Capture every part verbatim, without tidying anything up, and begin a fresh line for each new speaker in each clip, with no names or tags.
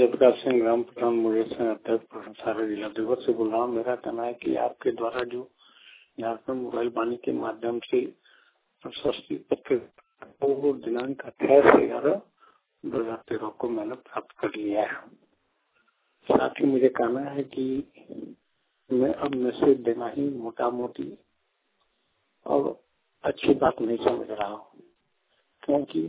जयप्रकाश सिंह, ग्राम प्रधान मुझे अध्यक्ष सारा जिला देवत से बोल रहा हूँ। मेरा कहना है कि आपके द्वारा जो झारखंड मोबाइल वाणी के माध्यम से प्रशस्ति पत्र को दिनांक अट्ठाईस ग्यारह दो हजार तेरह को मैंने प्राप्त कर लिया है। साथ ही मुझे कहना है कि मैं अब मैसेज देना ही मोटा मोटी और अच्छी बात नहीं समझ रहा हूँ, क्योंकि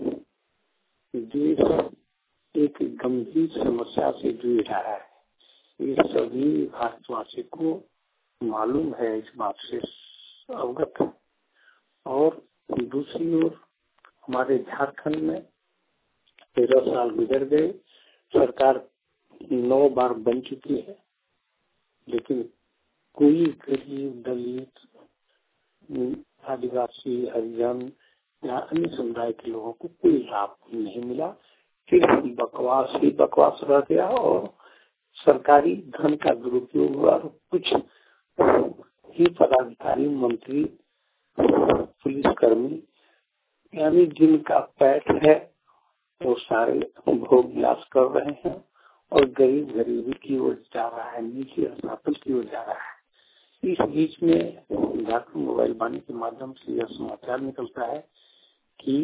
देश एक गंभीर समस्या से जूझ रहा है। ये सभी भारतवासी को मालूम है, इस बात से अवगत है। और दूसरी ओर हमारे झारखंड में तेरह साल गुजर गए, सरकार नौ बार बन चुकी है, लेकिन कोई गरीब, दलित, आदिवासी, हरिजन या अन्य समुदाय के लोगों को कोई लाभ नहीं मिला। सिर्फ बकवास ही बकवास रह गया और सरकारी धन का दुरुपयोग हुआ। कुछ ही पदाधिकारी, मंत्री, पुलिसकर्मी यानी जिनका पैठ है वो सारे भोग विलास कर रहे हैं और गरीब गरीबी की ओर जा रहा है, नीचे अस्थापन की ओर जा रहा है। इस बीच में झारखंड मोबाइल वाणी के माध्यम से यह समाचार निकलता है कि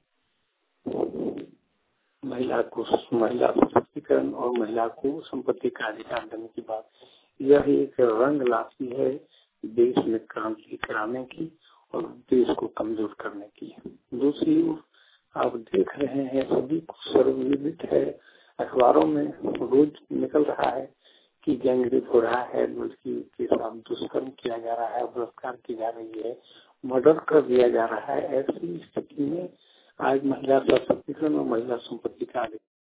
महिला को महिला सशक्तिकरण और महिला को संपत्ति का अधिकार देने की बात, यह एक रंग लाती है देश में क्रांति कराने की और देश को कमजोर करने की। दूसरी ओर आप देख रहे हैं, सभी को सर्वविदित है, अखबारों में रोज निकल रहा है कि गैंगरेप हो रहा है, लड़की के साथ दुष्कर्म किया जा रहा है, बलात्कार की जा रही है, मर्डर कर दिया जा रहा है। ऐसी स्थिति में आज महिला सशक्तिकरण और महिला संपत्ति का